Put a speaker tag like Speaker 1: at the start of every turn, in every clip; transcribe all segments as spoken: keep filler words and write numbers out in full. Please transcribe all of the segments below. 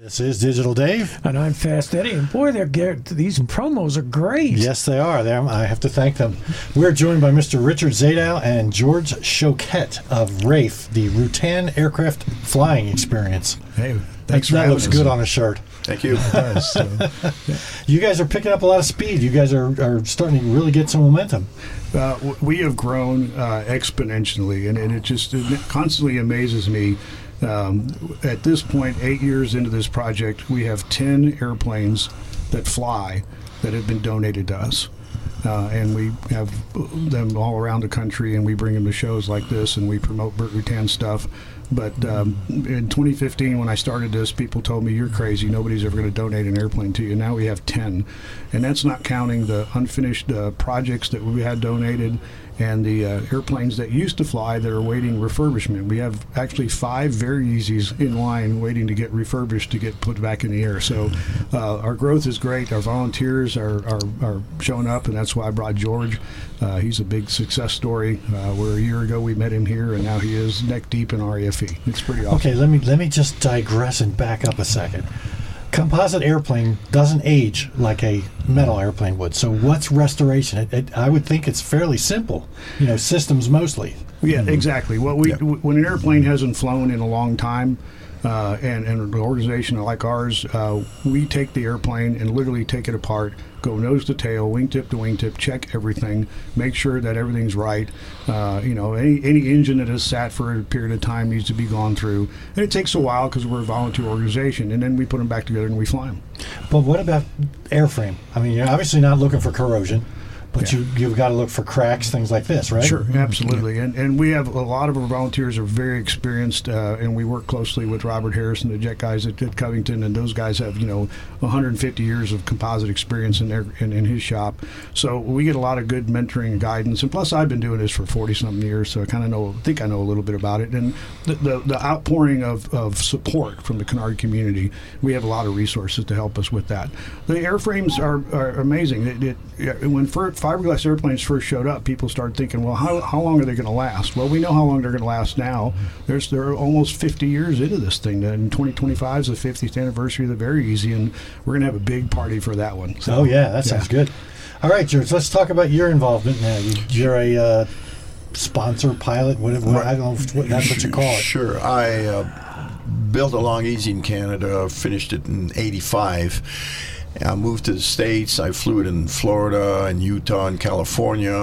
Speaker 1: This is Digital Dave.
Speaker 2: And I'm Fast Eddie. And boy, they're get, these promos are great.
Speaker 1: Yes, they are. They're, I have to thank them. We're joined by Mister Richard Zadow and George Choquette of RAFE, the Rutan Aircraft Flying Experience.
Speaker 3: Hey, thanks
Speaker 1: that,
Speaker 3: for
Speaker 1: that
Speaker 3: having
Speaker 1: looks
Speaker 3: us.
Speaker 1: good on a shirt.
Speaker 4: Thank you.
Speaker 3: It does, so, yeah.
Speaker 1: You guys are picking up a lot of speed. You guys are, are starting to really get some momentum.
Speaker 3: Uh, w- we have grown uh, exponentially, and, and it just it constantly amazes me. Um, at this point, eight years into this project, we have ten airplanes that fly that have been donated to us. Uh, and we have them all around the country, and we bring them to shows like this, and we promote Burt Rutan stuff. But um, in twenty fifteen, when I started this, people told me, you're crazy. Nobody's ever going to donate an airplane to you. Now we have ten. And that's not counting the unfinished uh, projects that we had donated and the uh, airplanes that used to fly that are waiting refurbishment. We have actually five Very Easies in line waiting to get refurbished to get put back in the air. So uh, our growth is great. Our volunteers are, are, are showing up, and that's why I brought George. Uh, he's a big success story. Uh, where a year ago we met him here, and now he is neck deep in R A F E. It's pretty awesome.
Speaker 1: Okay, let me let me just digress and back up a second. Composite airplane doesn't age like a metal airplane would. So what's restoration? It, it, I would think it's fairly simple. You know, systems mostly.
Speaker 3: Yeah,
Speaker 1: Mm-hmm.
Speaker 3: exactly. What we
Speaker 4: Yeah.
Speaker 3: w- when an airplane hasn't flown in a long time, uh, and, and an organization like ours, uh, we take the airplane and literally take it apart, go nose to tail, wingtip to wingtip, check everything, make sure that everything's right. Uh, you know, any any engine that has sat for a period of time needs to be gone through, and it takes a while because we're a volunteer organization, and then we put them back together and we fly them.
Speaker 1: But what about airframe? I mean, you're obviously not looking for corrosion, but
Speaker 3: Yeah.
Speaker 1: you, you've got to look for cracks, things like this, right?
Speaker 3: Sure, absolutely. And and we have a lot of our volunteers are very experienced, uh, and we work closely with Robert Harrison, the jet guys at, at Covington, and those guys have, you know, one hundred fifty years of composite experience in their in, in his shop. So we get a lot of good mentoring and guidance. And plus, I've been doing this for forty something years, so I kind of know, think I know a little bit about it. And the the, the outpouring of, of support from the Canard community, we have a lot of resources to help us with that. The airframes are, are amazing. It, it, when fir- fiberglass airplanes first showed up, people started thinking, well, how, how long are they going to last? Well, we know how long they're going to last now. There's they're almost fifty years into this thing. And twenty twenty-five is the fiftieth anniversary of the Very Easy, and we're going to have a big party for that one. So,
Speaker 1: Oh, yeah, that sounds good. All right, George, let's talk about your involvement now. You, you're a uh, sponsor, pilot, whatever. I don't know if what, that's what you call it.
Speaker 4: Sure. I uh, built a Long Easy in Canada, finished it in eighty-five. I moved to the States. I flew it in Florida and Utah and California.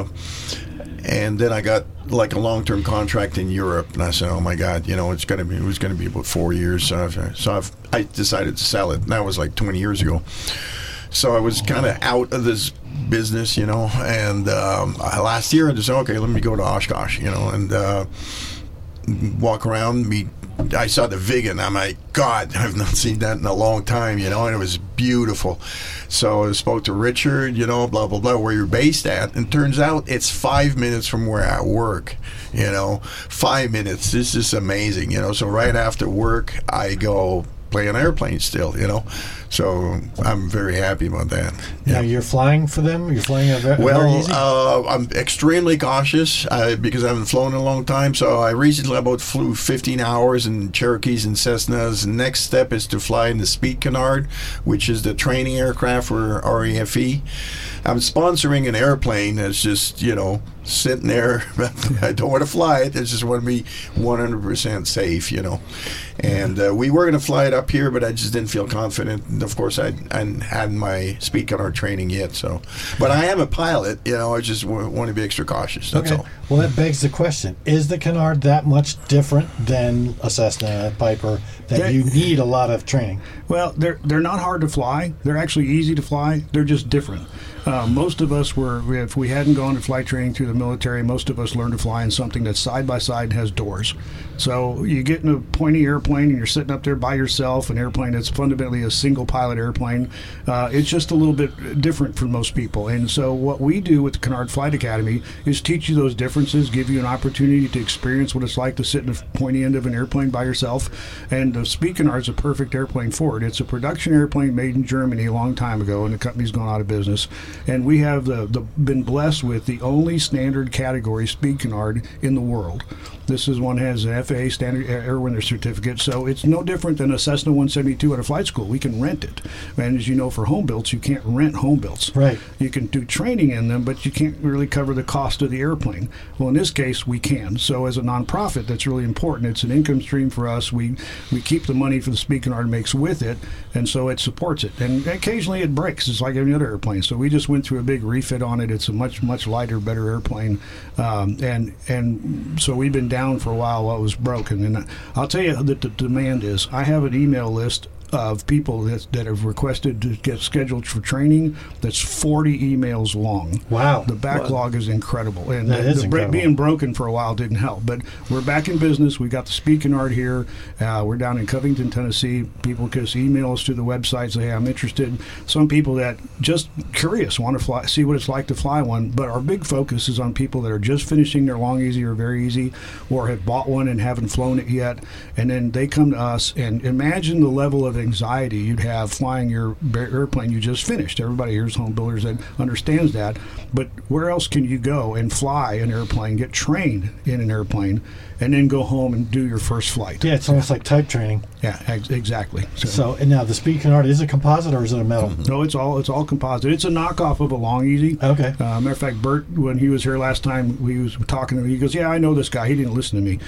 Speaker 4: And then I got like a long-term contract in Europe, and I said, "Oh my God, you know, it's gonna be it was gonna be about four years." So, I've, so I've, I decided to sell it. And that was like twenty years ago. So I was kind of out of this business, you know. And um, last year I just said, "Okay, let me go to Oshkosh," you know, and uh, walk around, meet. I saw the Vigan. I'm like, God, I've not seen that in a long time, you know, and it was beautiful. So I spoke to Richard, you know, blah, blah, blah, where you're based at. And turns out it's five minutes from where I work, you know, five minutes. This is amazing, you know. So right after work, I go play an airplane still, you know. So I'm very happy about that.
Speaker 1: Now, you're flying for them? You're flying a, ve- a Very
Speaker 4: Well,
Speaker 1: Easy?
Speaker 4: uh, I'm extremely cautious uh, because I haven't flown in a long time. So I recently about flew fifteen hours in Cherokees and Cessnas. The next step is to fly in the Speed Canard, which is the training aircraft for R A F E. I'm sponsoring an airplane that's just, you know, sitting there. I don't want to fly it. I just want to be one hundred percent safe, you know. And uh, we were going to fly it up here, but I just didn't feel confident. And of course, I, I hadn't had my Speed Canard training yet. So, but I am a pilot, you know. I just w- want to be extra cautious. That's
Speaker 1: okay.
Speaker 4: all.
Speaker 1: Well, that begs the question. Is the Canard that much different than a Cessna, a Piper, that
Speaker 3: They-
Speaker 1: you need a lot of training?
Speaker 3: Well, they're they're not hard to fly. They're actually easy to fly. They're just different. Uh, most of us were, if we hadn't gone to flight training through the military, most of us learned to fly in something that's side by side and has doors. So you get in a pointy airplane and you're sitting up there by yourself, an airplane that's fundamentally a single pilot airplane. Uh, it's just a little bit different for most people. And so what we do with the Canard Flight Academy is teach you those differences, give you an opportunity to experience what it's like to sit in the pointy end of an airplane by yourself. And the Speed Canard is a perfect airplane for it. It's a production airplane made in Germany a long time ago, and the company's gone out of business. And we have the, the been blessed with the only standard standard category speed canard in the world. This is one has an F A A standard airworthiness certificate, so it's no different than a Cessna one seventy-two at a flight school. We can rent it, and as you know, for home builds, you can't rent home builds.
Speaker 1: Right.
Speaker 3: You can do training in them, but you can't really cover the cost of the airplane. Well, in this case, we can. So as a nonprofit, that's really important. It's an income stream for us. We we keep the money for the speed canard makes with it, and so it supports it. And occasionally it breaks. It's like any other airplane. So we just went through a big refit on it. It's a much much lighter, better airplane, um, and and so we've been down for a while while it was broken. And I'll tell you that the demand is. I have an email list of people that, that have requested to get scheduled for training that's forty emails long.
Speaker 1: Wow.
Speaker 3: The backlog wow. is incredible. And
Speaker 1: that
Speaker 3: the,
Speaker 1: is
Speaker 3: the
Speaker 1: incredible.
Speaker 3: being broken for a while didn't help. But we're back in business. We got the speed canard here. Uh, we're down in Covington, Tennessee. People just email us to the website, say, hey, I'm interested. Some people that just curious, want to fly, see what it's like to fly one. But our big focus is on people that are just finishing their long easy or very easy, or have bought one and haven't flown it yet. And then they come to us, and imagine the level of anxiety you'd have flying your airplane you just finished. Everybody here's home builders that understands that. But where else can you go and fly an airplane, get trained in an airplane, and then go home and do your first flight?
Speaker 1: Yeah, it's almost like type training.
Speaker 3: Yeah, ex- exactly.
Speaker 1: So, so and now the speed canard, is it composite or is it a metal?
Speaker 3: No, it's all it's all composite. It's a knockoff of a Long Easy.
Speaker 1: Okay.
Speaker 3: Uh, matter of fact, Bert, when he was here last time, we was talking to him. He goes, "Yeah, I know this guy. He didn't listen to me."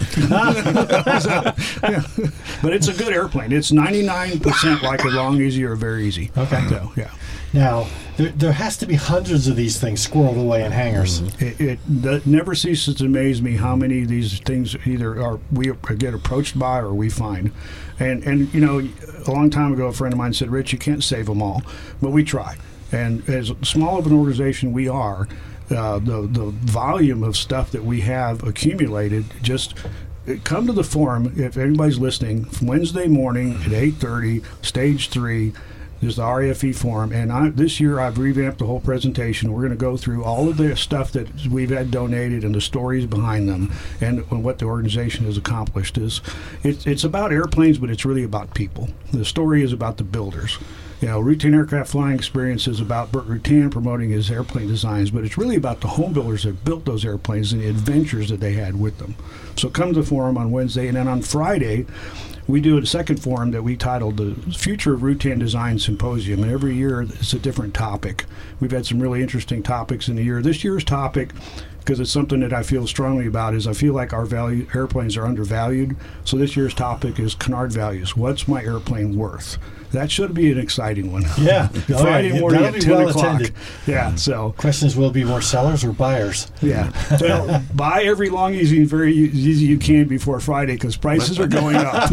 Speaker 3: So, yeah. But it's a good airplane. It's ninety-nine percent like a Long Easy or a Very Easy.
Speaker 1: Okay.
Speaker 3: So, yeah.
Speaker 1: Now, there, there has to be hundreds of these things squirreled away in hangars.
Speaker 3: It, it that never ceases to amaze me how many of these things either are we get approached by or we find. And, and you know, a long time ago, a friend of mine said, Rich, you can't save them all, but we try. And as small of an organization we are, uh, the, the volume of stuff that we have accumulated just... Come to the forum, if anybody's listening, Wednesday morning at eight thirty, stage three. There's the R A F E forum, and I, this year I've revamped the whole presentation. We're going to go through all of the stuff that we've had donated and the stories behind them, and, and what the organization has accomplished. Is it's it's about airplanes, but it's really about people. The story is about the builders. You know, Rutan Aircraft Flying Experience is about Burt Rutan promoting his airplane designs, but it's really about the home builders that built those airplanes and the adventures that they had with them. So come to the forum on Wednesday, and then on Friday, we do a second forum that we titled the Future of Rutan Design Symposium, and every year it's a different topic. We've had some really interesting topics in the year. This year's topic, because it's something that I feel strongly about, is I feel like our value airplanes are undervalued. So this year's topic is canard values. What's my airplane worth? That should be an exciting one.
Speaker 1: Yeah.
Speaker 3: Friday
Speaker 1: oh, yeah.
Speaker 3: morning
Speaker 1: That'll
Speaker 3: at
Speaker 1: be
Speaker 3: ten
Speaker 1: well
Speaker 3: o'clock.
Speaker 1: attended.
Speaker 3: Yeah, so.
Speaker 1: Question is, will it be more sellers or buyers?
Speaker 3: Yeah. Well, buy every Long Easy and Very Easy you can before Friday, because prices are going up.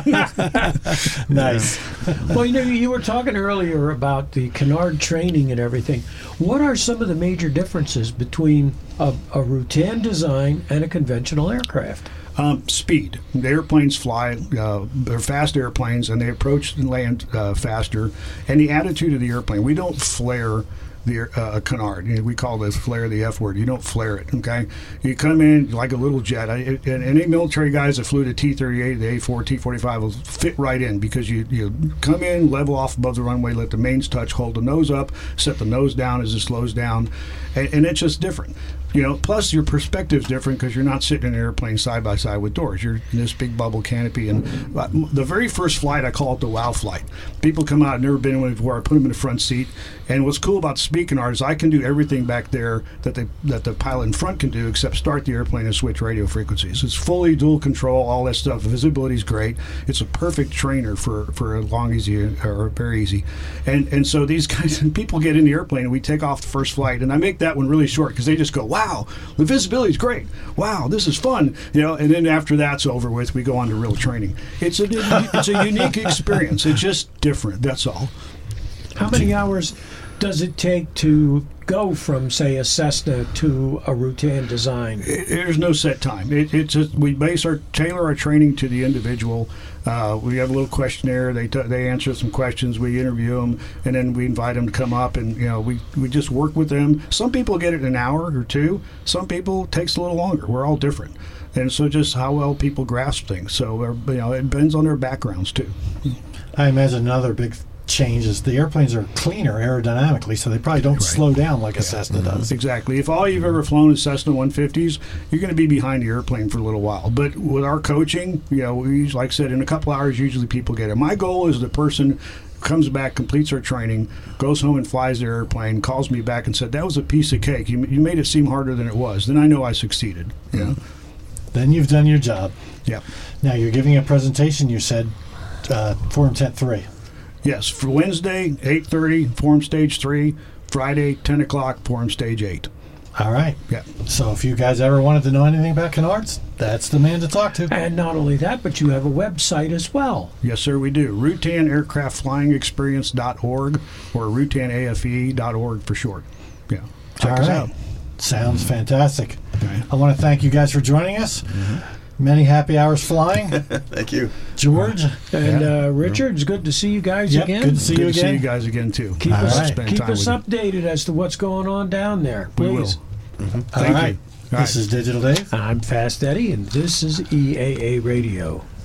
Speaker 1: Nice.
Speaker 2: Well, you know, you were talking earlier about the canard training and everything. What are some of the major differences between a, a Rutan design and a conventional aircraft?
Speaker 3: Um, speed. The airplanes fly. Uh, they're fast airplanes, and they approach and land uh, faster. And the attitude of the airplane. We don't flare the uh, canard. You know, we call this flare the F word. You don't flare it, okay? You come in like a little jet. I, and any military guys that flew the T thirty-eight, the A four, T forty-five will fit right in, because you, you come in, level off above the runway, let the mains touch, hold the nose up, set the nose down as it slows down, and, and it's just different. You know, plus your perspective's different because you're not sitting in an airplane side by side with doors. You're in this big bubble canopy. And uh, the very first flight, I call it the wow flight. People come out, never been in one before. I put them in the front seat. And what's cool about the speed canard is I can do everything back there that the that the pilot in front can do, except start the airplane and switch radio frequencies. It's fully dual control, all that stuff. Visibility's great. It's a perfect trainer for, for a Long Easy or Very Easy. And and so these guys, people get in the airplane and we take off the first flight. And I make that one really short because they just go, wow, the visibility's great. Wow, this is fun. You know, and then after that's over with, we go on to real training. It's a it's a unique experience. It's just different. That's all.
Speaker 2: How many hours does it take to go from, say, a Cessna to a Rutan design?
Speaker 3: It, there's no set time. It, it's just, we base our tailor our training to the individual. Uh, we have a little questionnaire. They t- they answer some questions. We interview them, and then we invite them to come up, and you know we, we just work with them. Some people get it in an hour or two. Some people it takes a little longer. We're all different, and so just how well people grasp things. So you know it depends on their backgrounds too.
Speaker 1: I imagine another big change is the airplanes are cleaner aerodynamically, so they probably don't
Speaker 3: Right.
Speaker 1: slow down like a Cessna does.
Speaker 3: Exactly. If all you've ever flown is Cessna one fifties, you're going to be behind the airplane for a little while. But with our coaching, you know, we, like I said, in a couple hours, usually people get it. My goal is the person comes back, completes their training, goes home and flies their airplane, calls me back and said, that was a piece of cake. You, you made it seem harder than it was. Then I know I succeeded. You know?
Speaker 1: Then you've done your job.
Speaker 3: Yeah.
Speaker 1: Now you're giving a presentation, you said, uh, Forum Tent three.
Speaker 3: Yes. For Wednesday, eight thirty, Forum Stage three. Friday, ten o'clock, Forum Stage eight.
Speaker 1: All right.
Speaker 3: Yeah.
Speaker 1: So if you guys ever wanted to know anything about Canards, that's the man to talk to.
Speaker 2: And not only that, but you have a website as well.
Speaker 3: Yes, sir, we do. Rutan Aircraft Flying Experience dot org or Rutan A F E dot org for short. Yeah. Check
Speaker 1: All
Speaker 3: us
Speaker 1: right.
Speaker 3: out.
Speaker 1: Sounds fantastic.
Speaker 3: Okay.
Speaker 1: I want to thank you guys for joining us. Many happy hours flying.
Speaker 4: Thank you.
Speaker 1: George,
Speaker 2: And
Speaker 3: Yeah.
Speaker 2: uh, Richard, it's good to see you guys
Speaker 1: Yep,
Speaker 2: again.
Speaker 1: good to see
Speaker 3: Good
Speaker 1: you
Speaker 3: to see you
Speaker 1: again.
Speaker 3: guys again, too.
Speaker 2: Keep
Speaker 1: All
Speaker 2: us,
Speaker 1: right.
Speaker 3: Spend
Speaker 2: keep
Speaker 3: time
Speaker 2: us
Speaker 3: with you.
Speaker 2: updated as to what's going on down there,
Speaker 3: We
Speaker 2: please.
Speaker 3: will.
Speaker 1: All
Speaker 3: Thank
Speaker 1: right.
Speaker 3: you. All
Speaker 1: This
Speaker 3: right.
Speaker 1: is Digital Dave.
Speaker 2: I'm Fast Eddie, and this is E A A Radio.